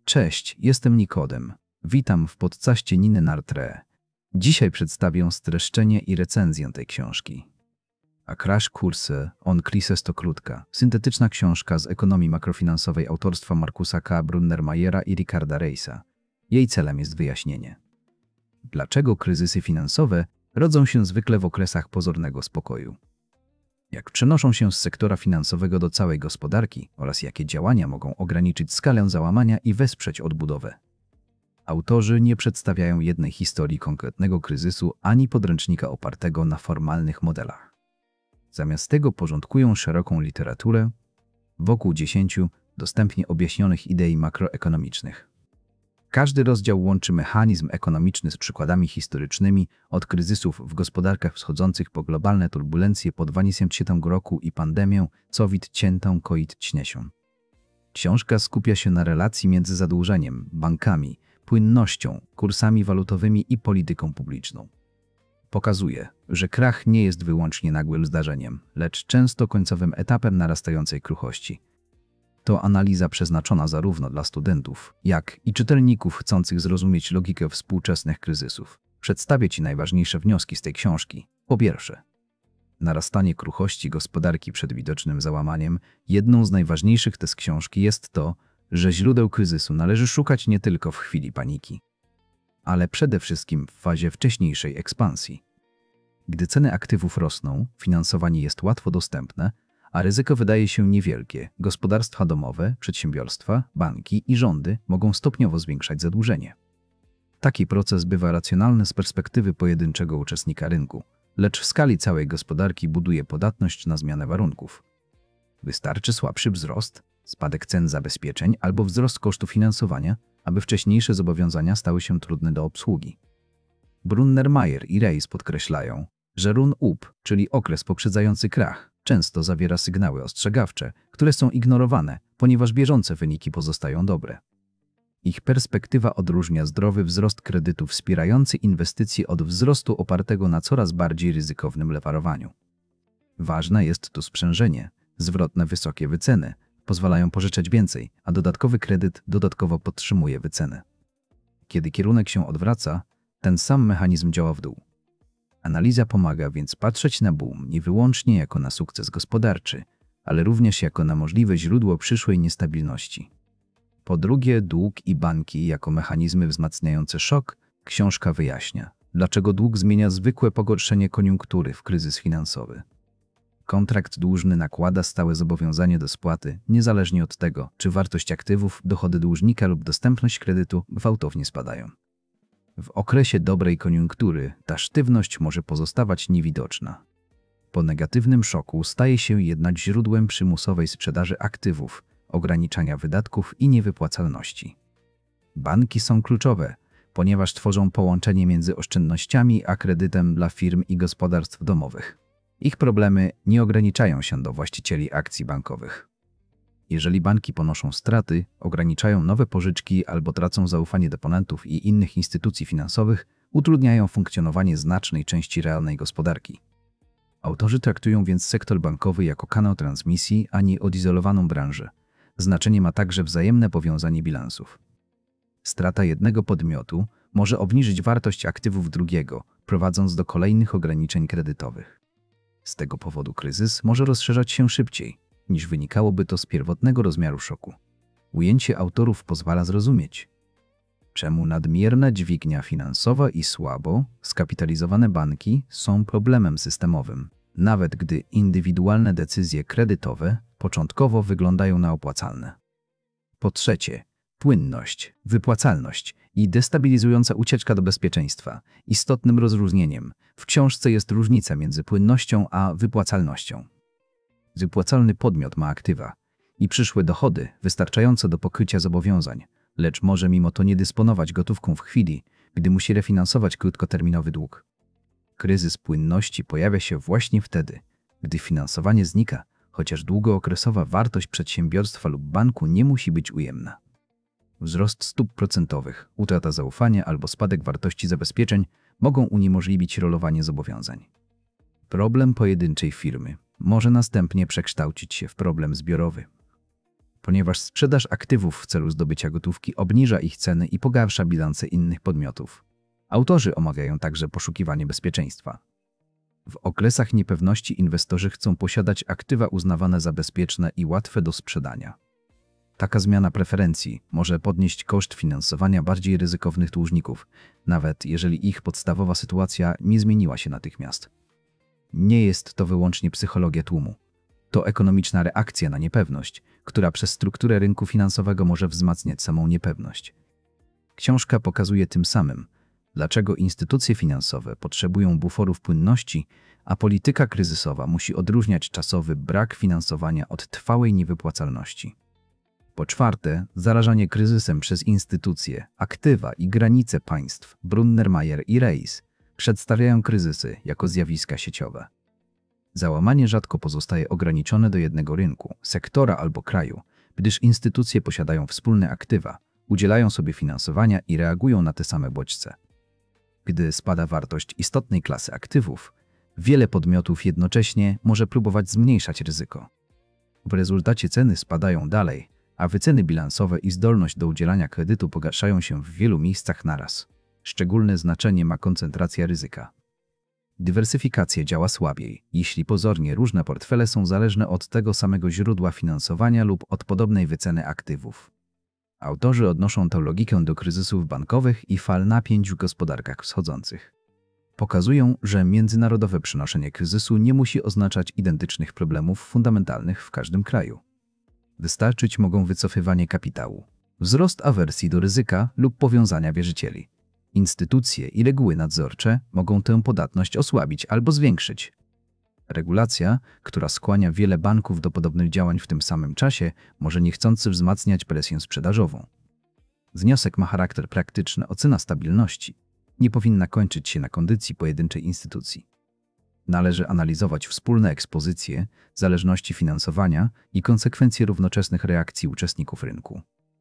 Cześć, jestem Nikodem. Witam w podcaście Niny Nartre. Dzisiaj przedstawię streszczenie i recenzję tej książki. A Crash Course on Crisis to krótka, syntetyczna książka z ekonomii makrofinansowej autorstwa Markusa K. Brunnermajera i Ricarda Reisa. Jej celem jest wyjaśnienie, dlaczego kryzysy finansowe rodzą się zwykle w okresach pozornego spokoju, jak przenoszą się z sektora finansowego do całej gospodarki oraz jakie działania mogą ograniczyć skalę załamania i wesprzeć odbudowę. Autorzy nie przedstawiają jednej historii konkretnego kryzysu ani podręcznika opartego na formalnych modelach. Zamiast tego porządkują szeroką literaturę wokół 10 dostępnie objaśnionych idei makroekonomicznych. Każdy rozdział łączy mechanizm ekonomiczny z przykładami historycznymi od kryzysów w gospodarkach wschodzących po globalne turbulencje po 2007 roku i pandemię COVID-19. Książka skupia się na relacji między zadłużeniem, bankami, płynnością, kursami walutowymi i polityką publiczną. Pokazuje, że krach nie jest wyłącznie nagłym zdarzeniem, lecz często końcowym etapem narastającej kruchości. To analiza przeznaczona zarówno dla studentów, jak i czytelników chcących zrozumieć logikę współczesnych kryzysów. Przedstawię Ci najważniejsze wnioski z tej książki. Po pierwsze, narastanie kruchości gospodarki przed widocznym załamaniem. Jedną z najważniejszych tez książki jest to, że źródeł kryzysu należy szukać nie tylko w chwili paniki, ale przede wszystkim w fazie wcześniejszej ekspansji. Gdy ceny aktywów rosną, finansowanie jest łatwo dostępne, a ryzyko wydaje się niewielkie, gospodarstwa domowe, przedsiębiorstwa, banki i rządy mogą stopniowo zwiększać zadłużenie. Taki proces bywa racjonalny z perspektywy pojedynczego uczestnika rynku, lecz w skali całej gospodarki buduje podatność na zmianę warunków. Wystarczy słabszy wzrost, spadek cen zabezpieczeń albo wzrost kosztów finansowania, aby wcześniejsze zobowiązania stały się trudne do obsługi. Brunnermajer i Reis podkreślają, że run-up, czyli okres poprzedzający krach, często zawiera sygnały ostrzegawcze, które są ignorowane, ponieważ bieżące wyniki pozostają dobre. Ich perspektywa odróżnia zdrowy wzrost kredytu wspierający inwestycje od wzrostu opartego na coraz bardziej ryzykownym lewarowaniu. Ważne jest tu sprzężenie. Zwrotne wysokie wyceny pozwalają pożyczać więcej, a dodatkowy kredyt dodatkowo podtrzymuje wycenę. Kiedy kierunek się odwraca, ten sam mechanizm działa w dół. Analiza pomaga więc patrzeć na boom nie wyłącznie jako na sukces gospodarczy, ale również jako na możliwe źródło przyszłej niestabilności. Po drugie, dług i banki jako mechanizmy wzmacniające szok. Książka wyjaśnia, dlaczego dług zmienia zwykłe pogorszenie koniunktury w kryzys finansowy. Kontrakt dłużny nakłada stałe zobowiązanie do spłaty, niezależnie od tego, czy wartość aktywów, dochody dłużnika lub dostępność kredytu gwałtownie spadają. W okresie dobrej koniunktury ta sztywność może pozostawać niewidoczna. Po negatywnym szoku staje się jednak źródłem przymusowej sprzedaży aktywów, ograniczania wydatków i niewypłacalności. Banki są kluczowe, ponieważ tworzą połączenie między oszczędnościami a kredytem dla firm i gospodarstw domowych. Ich problemy nie ograniczają się do właścicieli akcji bankowych. Jeżeli banki ponoszą straty, ograniczają nowe pożyczki albo tracą zaufanie deponentów i innych instytucji finansowych, utrudniają funkcjonowanie znacznej części realnej gospodarki. Autorzy traktują więc sektor bankowy jako kanał transmisji, a nie odizolowaną branżę. Znaczenie ma także wzajemne powiązanie bilansów. Strata jednego podmiotu może obniżyć wartość aktywów drugiego, prowadząc do kolejnych ograniczeń kredytowych. Z tego powodu kryzys może rozszerzać się szybciej, niż wynikałoby to z pierwotnego rozmiaru szoku. Ujęcie autorów pozwala zrozumieć, czemu nadmierna dźwignia finansowa i słabo skapitalizowane banki są problemem systemowym, nawet gdy indywidualne decyzje kredytowe początkowo wyglądają na opłacalne. Po trzecie, płynność, wypłacalność i destabilizująca ucieczka do bezpieczeństwa. Istotnym rozróżnieniem w książce jest różnica między płynnością a wypłacalnością. Wypłacalny podmiot ma aktywa i przyszłe dochody wystarczające do pokrycia zobowiązań, lecz może mimo to nie dysponować gotówką w chwili, gdy musi refinansować krótkoterminowy dług. Kryzys płynności pojawia się właśnie wtedy, gdy finansowanie znika, chociaż długookresowa wartość przedsiębiorstwa lub banku nie musi być ujemna. Wzrost stóp procentowych, utrata zaufania albo spadek wartości zabezpieczeń mogą uniemożliwić rolowanie zobowiązań. Problem pojedynczej firmy może następnie przekształcić się w problem zbiorowy. ponieważ sprzedaż aktywów w celu zdobycia gotówki obniża ich ceny i pogarsza bilanse innych podmiotów. Autorzy omawiają także poszukiwanie bezpieczeństwa. W okresach niepewności inwestorzy chcą posiadać aktywa uznawane za bezpieczne i łatwe do sprzedania. Taka zmiana preferencji może podnieść koszt finansowania bardziej ryzykownych dłużników, nawet jeżeli ich podstawowa sytuacja nie zmieniła się natychmiast. Nie jest to wyłącznie psychologia tłumu. To ekonomiczna reakcja na niepewność, która przez strukturę rynku finansowego może wzmacniać samą niepewność. Książka pokazuje tym samym, dlaczego instytucje finansowe potrzebują buforów płynności, a polityka kryzysowa musi odróżniać czasowy brak finansowania od trwałej niewypłacalności. Po czwarte, zarażanie kryzysem przez instytucje, aktywa i granice państw Brunner-Meyer i Reis przedstawiają kryzysy jako zjawiska sieciowe. Załamanie rzadko pozostaje ograniczone do jednego rynku, sektora albo kraju, gdyż instytucje posiadają wspólne aktywa, udzielają sobie finansowania i reagują na te same bodźce. Gdy spada wartość istotnej klasy aktywów, wiele podmiotów jednocześnie może próbować zmniejszać ryzyko. W rezultacie ceny spadają dalej, a wyceny bilansowe i zdolność do udzielania kredytu pogarszają się w wielu miejscach naraz. Szczególne znaczenie ma koncentracja ryzyka. Dywersyfikacja działa słabiej, jeśli pozornie różne portfele są zależne od tego samego źródła finansowania lub od podobnej wyceny aktywów. Autorzy odnoszą tę logikę do kryzysów bankowych i fal napięć w gospodarkach wschodzących. Pokazują, że międzynarodowe przenoszenie kryzysu nie musi oznaczać identycznych problemów fundamentalnych w każdym kraju. Wystarczyć mogą wycofywanie kapitału, wzrost awersji do ryzyka lub powiązania wierzycieli. Instytucje i reguły nadzorcze mogą tę podatność osłabić albo zwiększyć. Regulacja, która skłania wiele banków do podobnych działań w tym samym czasie, może niechcący wzmacniać presję sprzedażową. Wniosek ma charakter praktyczny. Ocena stabilności nie powinna kończyć się na kondycji pojedynczej instytucji. Należy analizować wspólne ekspozycje, zależności finansowania i konsekwencje równoczesnych reakcji uczestników rynku.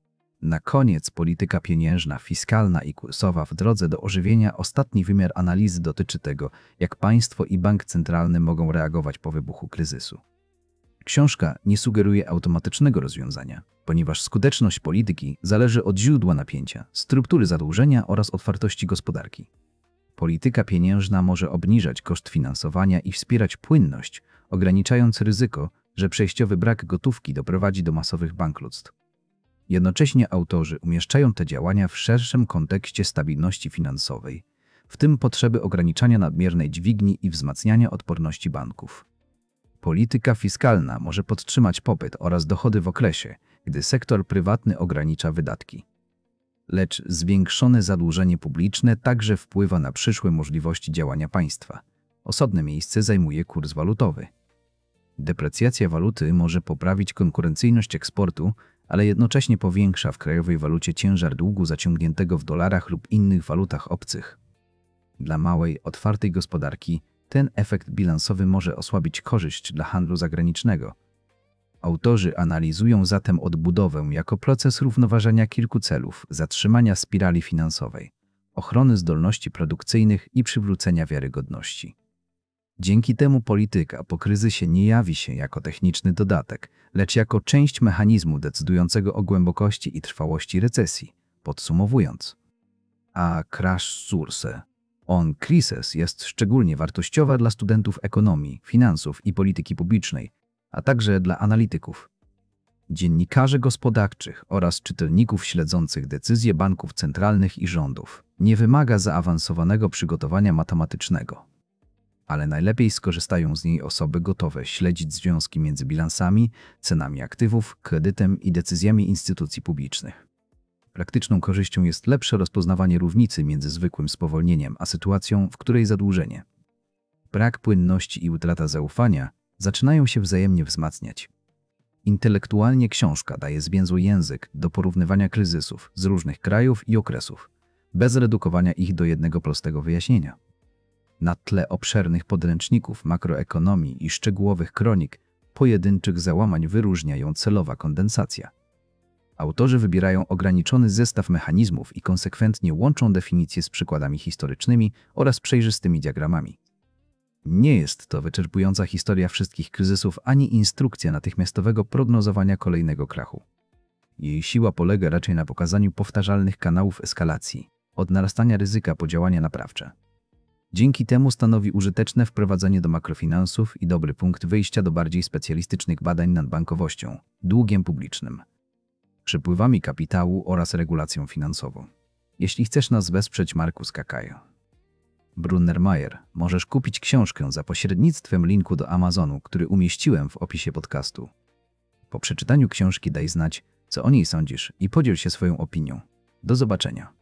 Na koniec polityka pieniężna, fiskalna i kursowa w drodze do ożywienia. Ostatni wymiar analizy dotyczy tego, jak państwo i bank centralny mogą reagować po wybuchu kryzysu. Książka nie sugeruje automatycznego rozwiązania, ponieważ skuteczność polityki zależy od źródła napięcia, struktury zadłużenia oraz otwartości gospodarki. Polityka pieniężna może obniżać koszt finansowania i wspierać płynność, ograniczając ryzyko, że przejściowy brak gotówki doprowadzi do masowych bankructw. Jednocześnie autorzy umieszczają te działania w szerszym kontekście stabilności finansowej, w tym potrzeby ograniczania nadmiernej dźwigni i wzmacniania odporności banków. Polityka fiskalna może podtrzymać popyt oraz dochody w okresie, gdy sektor prywatny ogranicza wydatki. Lecz zwiększone zadłużenie publiczne także wpływa na przyszłe możliwości działania państwa. Osobne miejsce zajmuje kurs walutowy. Deprecjacja waluty może poprawić konkurencyjność eksportu, ale jednocześnie powiększa w krajowej walucie ciężar długu zaciągniętego w dolarach lub innych walutach obcych. Dla małej, otwartej gospodarki ten efekt bilansowy może osłabić korzyść dla handlu zagranicznego. Autorzy analizują zatem odbudowę jako proces równoważenia kilku celów: zatrzymania spirali finansowej, ochrony zdolności produkcyjnych i przywrócenia wiarygodności. Dzięki temu polityka po kryzysie nie jawi się jako techniczny dodatek, lecz jako część mechanizmu decydującego o głębokości i trwałości recesji. Podsumowując, a crash course on crisis jest szczególnie wartościowa dla studentów ekonomii, finansów i polityki publicznej, a także dla analityków, dziennikarzy gospodarczych oraz czytelników śledzących decyzje banków centralnych i rządów. Nie wymaga zaawansowanego przygotowania matematycznego, ale najlepiej skorzystają z niej osoby gotowe śledzić związki między bilansami, cenami aktywów, kredytem i decyzjami instytucji publicznych. Praktyczną korzyścią jest lepsze rozpoznawanie różnicy między zwykłym spowolnieniem a sytuacją, w której zadłużenie, brak płynności i utrata zaufania zaczynają się wzajemnie wzmacniać. Intelektualnie książka daje zwięzły język do porównywania kryzysów z różnych krajów i okresów, bez redukowania ich do jednego prostego wyjaśnienia. Na tle obszernych podręczników makroekonomii i szczegółowych kronik pojedynczych załamań wyróżnia ją celowa kondensacja. Autorzy wybierają ograniczony zestaw mechanizmów i konsekwentnie łączą definicje z przykładami historycznymi oraz przejrzystymi diagramami. Nie jest to wyczerpująca historia wszystkich kryzysów ani instrukcja natychmiastowego prognozowania kolejnego krachu. Jej siła polega raczej na pokazaniu powtarzalnych kanałów eskalacji, od narastania ryzyka po działania naprawcze. Dzięki temu stanowi użyteczne wprowadzenie do makrofinansów i dobry punkt wyjścia do bardziej specjalistycznych badań nad bankowością, długiem publicznym, przepływami kapitału oraz regulacją finansową. Jeśli chcesz nas wesprzeć, Markus Kakajo, Brunner Meyer, możesz kupić książkę za pośrednictwem linku do Amazonu, który umieściłem w opisie podcastu. Po przeczytaniu książki daj znać, co o niej sądzisz i podziel się swoją opinią. Do zobaczenia.